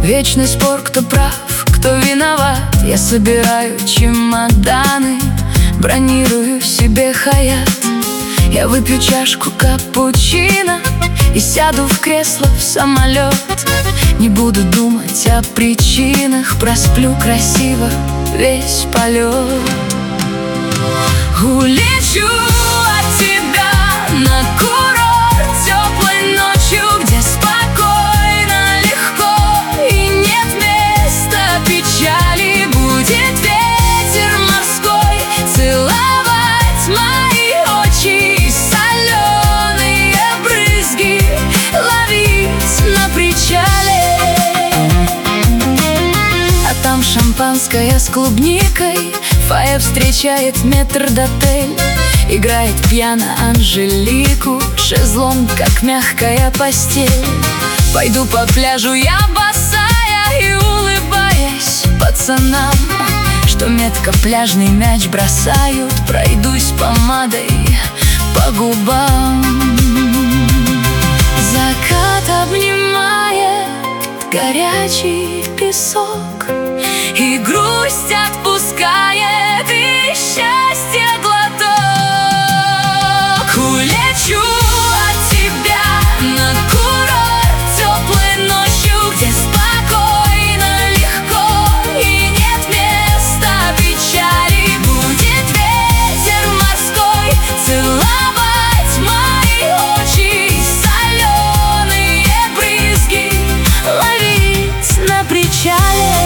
Вечный спор, кто прав, кто виноват. Я собираю чемоданы, бронирую себе хаят. Я выпью чашку капучино и сяду в кресло в самолет. Не буду думать о причинах, просплю красиво весь полет. Улечу от тебя на курорт теплой ночью, где спокойно, легко и нет места печали. Будет ветер морской целовать мои очи и соленые брызги ловить на причале. А там шампанское с клубникой, фойе встречает метрдотель. Играет пьяно Анжелику, шезлонг, как мягкая постель. Пойду по пляжу я босая и улыбаясь пацанам, что метко пляжный мяч бросают. Пройдусь помадой по губам. Закат обнимает горячий песок, и грусть отпускает, и счастье глоток. Улечу от тебя на курорт теплой ночью, где спокойно, легко и нет места печали. Будет ветер морской целовать мои очи и соленые брызги ловить на причале.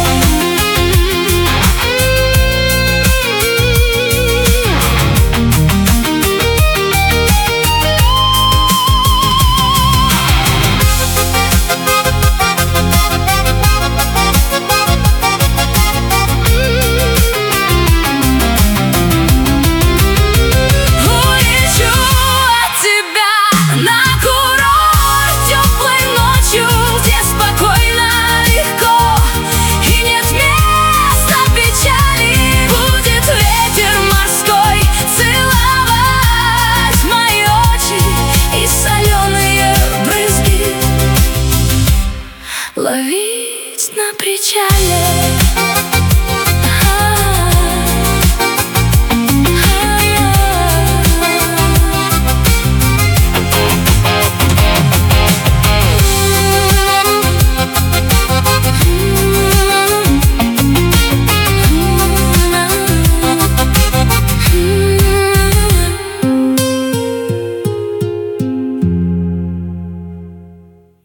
Ловить на причале.